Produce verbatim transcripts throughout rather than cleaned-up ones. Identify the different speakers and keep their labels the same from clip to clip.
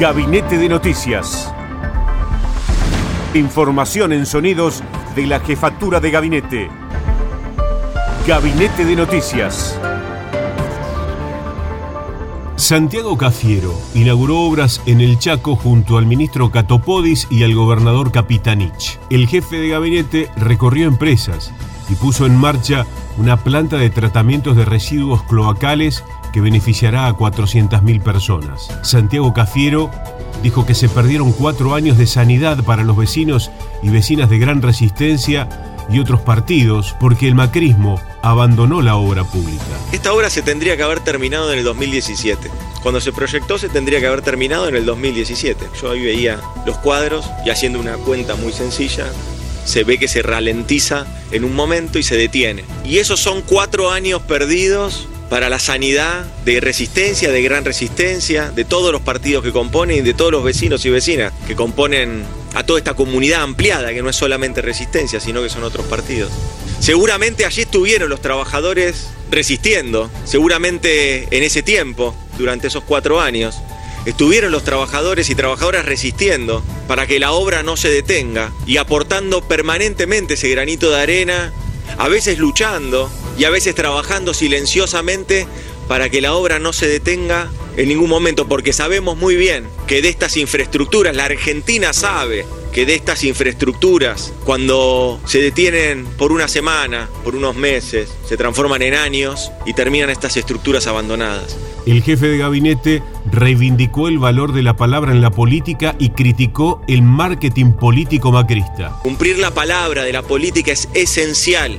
Speaker 1: Gabinete de Noticias. Información en sonidos de la Jefatura de Gabinete. Gabinete de Noticias. Santiago Cafiero inauguró obras en el Chaco junto al ministro Catopodis y al gobernador Capitanich. El jefe de gabinete recorrió empresas y puso en marcha una planta de tratamientos de residuos cloacales que beneficiará a cuatrocientas mil personas. Santiago Cafiero dijo que se perdieron cuatro años de sanidad para los vecinos y vecinas de Gran Resistencia y otros partidos porque el macrismo abandonó la obra pública.
Speaker 2: Esta obra se tendría que haber terminado en el dos mil diecisiete. Cuando se proyectó se tendría que haber terminado en el dos mil diecisiete. Yo ahí veía los cuadros y haciendo una cuenta muy sencilla, se ve que se ralentiza en un momento y se detiene. Y esos son cuatro años perdidos para la sanidad de Resistencia, de Gran Resistencia, de todos los partidos que componen y de todos los vecinos y vecinas que componen a toda esta comunidad ampliada, que no es solamente Resistencia, sino que son otros partidos. Seguramente allí estuvieron los trabajadores resistiendo, seguramente en ese tiempo, durante esos cuatro años, estuvieron los trabajadores y trabajadoras resistiendo para que la obra no se detenga y aportando permanentemente ese granito de arena, a veces luchando y a veces trabajando silenciosamente para que la obra no se detenga en ningún momento, porque sabemos muy bien que de estas infraestructuras, la Argentina sabe que de estas infraestructuras, cuando se detienen por una semana, por unos meses, se transforman en años y terminan estas estructuras abandonadas.
Speaker 1: El jefe de gabinete reivindicó el valor de la palabra en la política y criticó el marketing político macrista.
Speaker 2: Cumplir la palabra de la política es esencial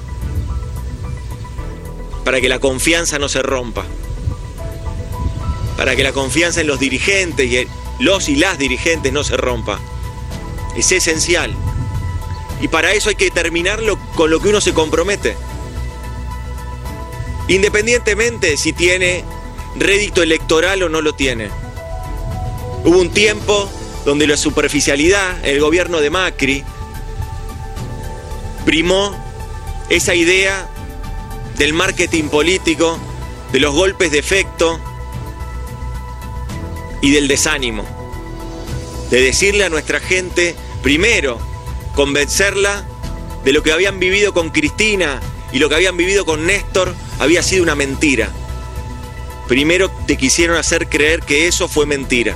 Speaker 2: para que la confianza no se rompa, para que la confianza en los dirigentes y en los y las dirigentes no se rompa. Es esencial. Y para eso hay que terminarlo con lo que uno se compromete. Independientemente si tiene rédito electoral o no lo tiene. Hubo un tiempo donde la superficialidad en el gobierno de Macri primó esa idea del marketing político, de los golpes de efecto y del desánimo. De decirle a nuestra gente, primero, convencerla de lo que habían vivido con Cristina y lo que habían vivido con Néstor había sido una mentira. Primero te quisieron hacer creer que eso fue mentira,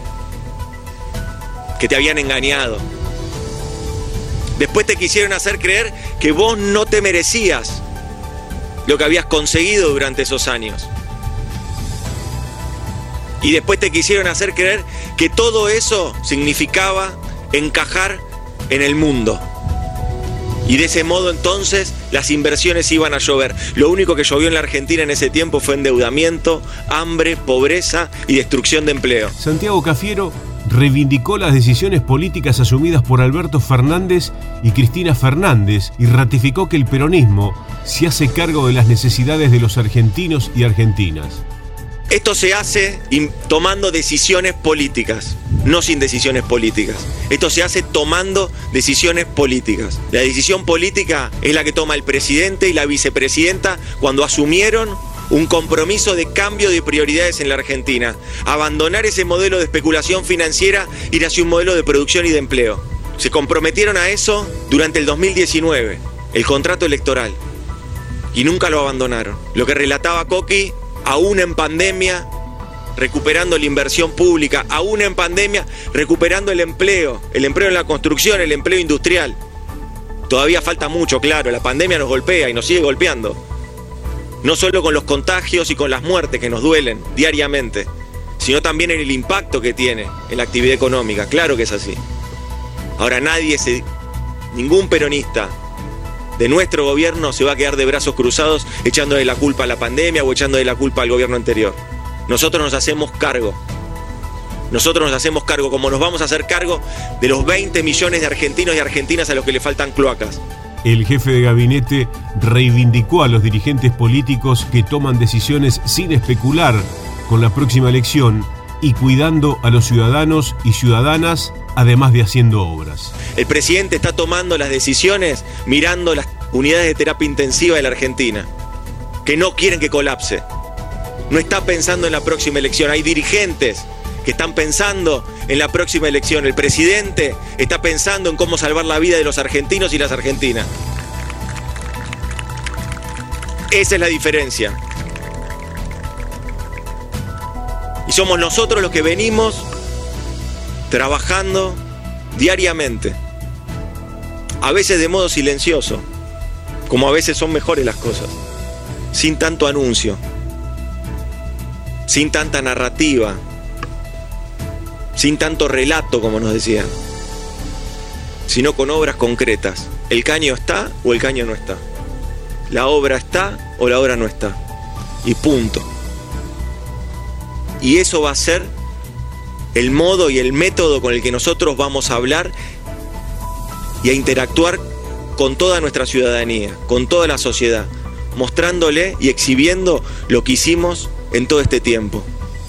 Speaker 2: que te habían engañado. Después te quisieron hacer creer que vos no te merecías lo que habías conseguido durante esos años. Y después te quisieron hacer creer que todo eso significaba encajar en el mundo. Y de ese modo entonces las inversiones iban a llover. Lo único que llovió en la Argentina en ese tiempo fue endeudamiento, hambre, pobreza y destrucción de empleo.
Speaker 1: Santiago Cafiero reivindicó las decisiones políticas asumidas por Alberto Fernández y Cristina Fernández y ratificó que el peronismo se hace cargo de las necesidades de los argentinos y argentinas.
Speaker 2: Esto se hace tomando decisiones políticas, no sin decisiones políticas. Esto se hace tomando decisiones políticas. La decisión política es la que toma el presidente y la vicepresidenta cuando asumieron un compromiso de cambio de prioridades en la Argentina. Abandonar ese modelo de especulación financiera, ir hacia un modelo de producción y de empleo. Se comprometieron a eso durante el dos mil diecinueve, el contrato electoral. Y nunca lo abandonaron. Lo que relataba Coqui, aún en pandemia, recuperando la inversión pública, aún en pandemia, recuperando el empleo, el empleo en la construcción, el empleo industrial. Todavía falta mucho, claro, la pandemia nos golpea y nos sigue golpeando. No solo con los contagios y con las muertes que nos duelen diariamente, sino también en el impacto que tiene en la actividad económica. Claro que es así. Ahora nadie, se, ningún peronista de nuestro gobierno se va a quedar de brazos cruzados echándole la culpa a la pandemia o echándole la culpa al gobierno anterior. Nosotros nos hacemos cargo. Nosotros nos hacemos cargo, como nos vamos a hacer cargo de los veinte millones de argentinos y argentinas a los que le faltan cloacas.
Speaker 1: El jefe de gabinete reivindicó a los dirigentes políticos que toman decisiones sin especular con la próxima elección y cuidando a los ciudadanos y ciudadanas, además de haciendo obras.
Speaker 2: El presidente está tomando las decisiones mirando las unidades de terapia intensiva de la Argentina, que no quieren que colapse. No está pensando en la próxima elección. Hay dirigentes que están pensando en la próxima elección. El presidente está pensando en cómo salvar la vida de los argentinos y las argentinas. Esa es la diferencia. Y somos nosotros los que venimos trabajando diariamente, a veces de modo silencioso, como a veces son mejores las cosas, sin tanto anuncio, sin tanta narrativa, sin tanto relato, como nos decían, sino con obras concretas. El caño está o el caño no está. La obra está o la obra no está. Y punto. Y eso va a ser el modo y el método con el que nosotros vamos a hablar y a interactuar con toda nuestra ciudadanía, con toda la sociedad, mostrándole y exhibiendo lo que hicimos en todo este tiempo.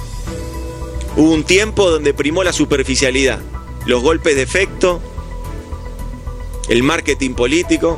Speaker 2: Hubo un tiempo donde primó la superficialidad, los golpes de efecto, el marketing político,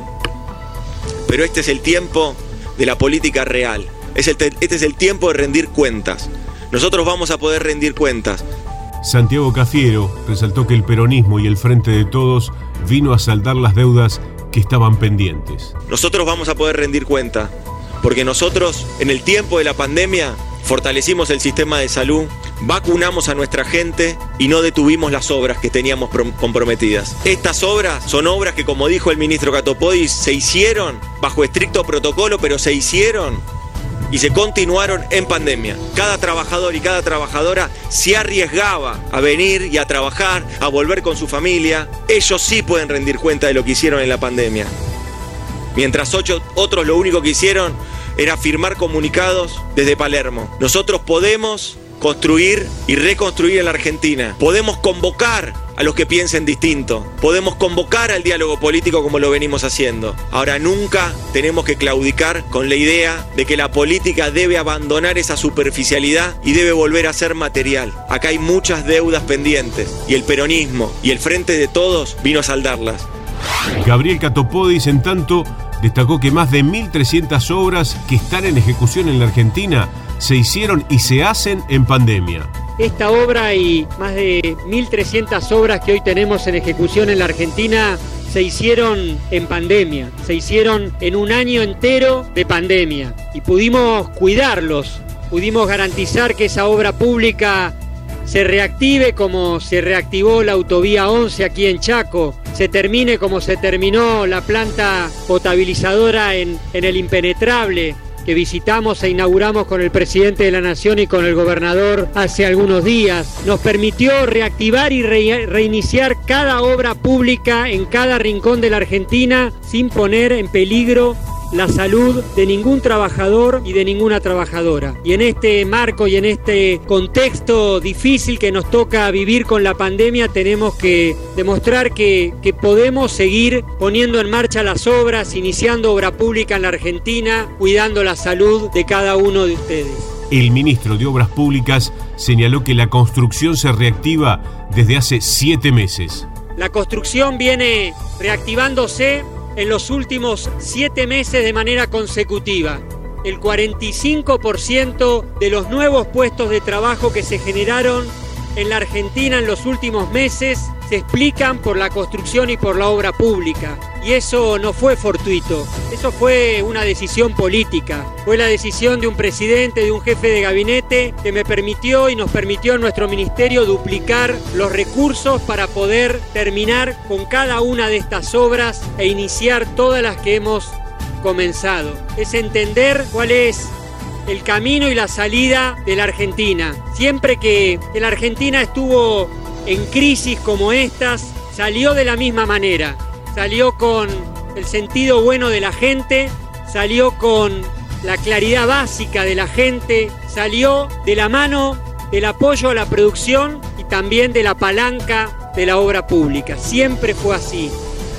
Speaker 2: pero este es el tiempo de la política real. Es el, este es el tiempo de rendir cuentas. Nosotros vamos a poder rendir cuentas.
Speaker 1: Santiago Cafiero resaltó que el peronismo y el Frente de Todos vino a saldar las deudas que estaban pendientes.
Speaker 2: Nosotros vamos a poder rendir cuenta, porque nosotros en el tiempo de la pandemia fortalecimos el sistema de salud, vacunamos a nuestra gente y no detuvimos las obras que teníamos comprometidas. Estas obras son obras que, como dijo el ministro Katopodis, se hicieron bajo estricto protocolo, pero se hicieron y se continuaron en pandemia. Cada trabajador y cada trabajadora se arriesgaba a venir y a trabajar, a volver con su familia. Ellos sí pueden rendir cuenta de lo que hicieron en la pandemia. Mientras ocho, otros lo único que hicieron era firmar comunicados desde Palermo. Nosotros podemos construir y reconstruir en la Argentina. Podemos convocar a los que piensen distinto. Podemos convocar al diálogo político como lo venimos haciendo. Ahora, nunca tenemos que claudicar con la idea de que la política debe abandonar esa superficialidad y debe volver a ser material. Acá hay muchas deudas pendientes y el peronismo y el Frente de Todos vino a saldarlas.
Speaker 1: Gabriel Katopodis, en tanto, destacó que más de mil trescientas obras que están en ejecución en la Argentina se hicieron y se hacen en pandemia.
Speaker 3: Esta obra y más de mil trescientas obras que hoy tenemos en ejecución en la Argentina se hicieron en pandemia, se hicieron en un año entero de pandemia y pudimos cuidarlos, pudimos garantizar que esa obra pública se reactive como se reactivó la autovía once aquí en Chaco, se termine como se terminó la planta potabilizadora en, en el Impenetrable, que visitamos e inauguramos con el presidente de la Nación y con el gobernador hace algunos días. Nos permitió reactivar y re- reiniciar cada obra pública en cada rincón de la Argentina sin poner en peligro la salud de ningún trabajador y de ninguna trabajadora. Y en este marco y en este contexto difícil que nos toca vivir con la pandemia, tenemos que demostrar que, que podemos seguir poniendo en marcha las obras, iniciando obra pública en la Argentina, cuidando la salud de cada uno de ustedes.
Speaker 1: El ministro de Obras Públicas señaló que la construcción se reactiva desde hace siete meses.
Speaker 3: La construcción viene reactivándose en los últimos siete meses de manera consecutiva. El cuarenta y cinco por ciento de los nuevos puestos de trabajo que se generaron en la Argentina en los últimos meses se explican por la construcción y por la obra pública. Y eso no fue fortuito, eso fue una decisión política. Fue la decisión de un presidente, de un jefe de gabinete que me permitió y nos permitió a nuestro ministerio duplicar los recursos para poder terminar con cada una de estas obras e iniciar todas las que hemos comenzado. Es entender cuál es el camino y la salida de la Argentina. Siempre que la Argentina estuvo en crisis como estas, salió de la misma manera. Salió con el sentido bueno de la gente, salió con la claridad básica de la gente, salió de la mano del apoyo a la producción y también de la palanca de la obra pública. Siempre fue así.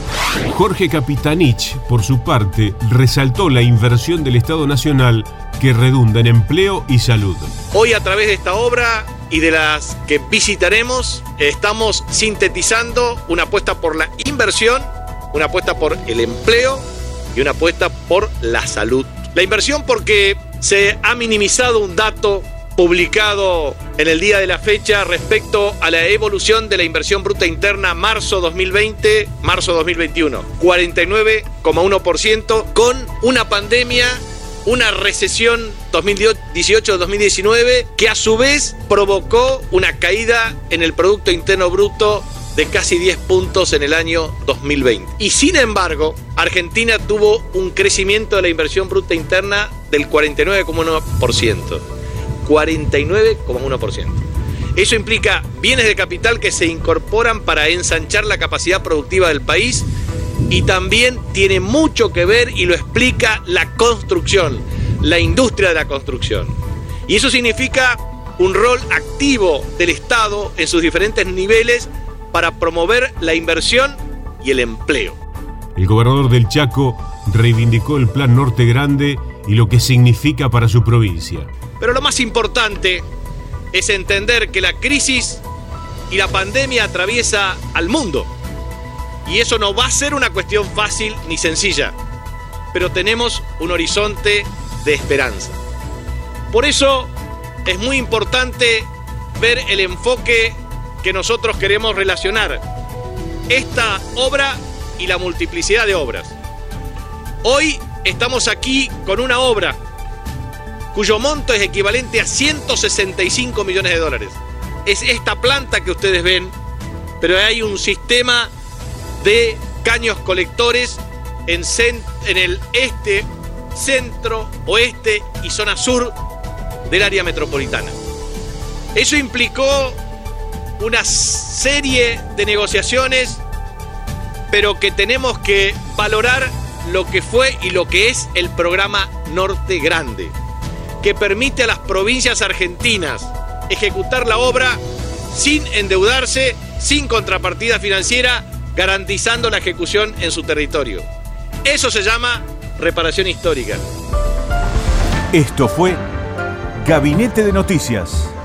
Speaker 1: Jorge Capitanich, por su parte, resaltó la inversión del Estado Nacional que redunda en empleo y salud.
Speaker 4: Hoy, a través de esta obra y de las que visitaremos, estamos sintetizando una apuesta por la inversión, una apuesta por el empleo y una apuesta por la salud. La inversión porque se ha minimizado un dato publicado en el día de la fecha respecto a la evolución de la inversión bruta interna marzo dos mil veinte, marzo dos mil veintiuno. cuarenta y nueve coma uno por ciento con una pandemia, una recesión dos mil dieciocho dos mil diecinueve que a su vez provocó una caída en el Producto Interno Bruto de casi diez puntos en el año dos mil veinte. Y sin embargo, Argentina tuvo un crecimiento de la inversión bruta interna del cuarenta y nueve coma uno por ciento. cuarenta y nueve coma uno por ciento. Eso implica bienes de capital que se incorporan para ensanchar la capacidad productiva del país y también tiene mucho que ver y lo explica la construcción, la industria de la construcción. Y eso significa un rol activo del Estado en sus diferentes niveles para promover la inversión y el empleo.
Speaker 1: El gobernador del Chaco reivindicó el Plan Norte Grande y lo que significa para su provincia.
Speaker 4: Pero lo más importante es entender que la crisis y la pandemia atraviesa al mundo. Y eso no va a ser una cuestión fácil ni sencilla, pero tenemos un horizonte de esperanza. Por eso es muy importante ver el enfoque que nosotros queremos relacionar esta obra y la multiplicidad de obras. Hoy estamos aquí con una obra cuyo monto es equivalente a ciento sesenta y cinco millones de dólares. Es esta planta que ustedes ven, pero hay un sistema de caños colectores en, cent- en el este, centro, oeste y zona sur del área metropolitana. Eso implicó una serie de negociaciones, pero que tenemos que valorar lo que fue y lo que es el programa Norte Grande, que permite a las provincias argentinas ejecutar la obra sin endeudarse, sin contrapartida financiera, garantizando la ejecución en su territorio. Eso se llama reparación histórica.
Speaker 5: Esto fue Gabinete de Noticias.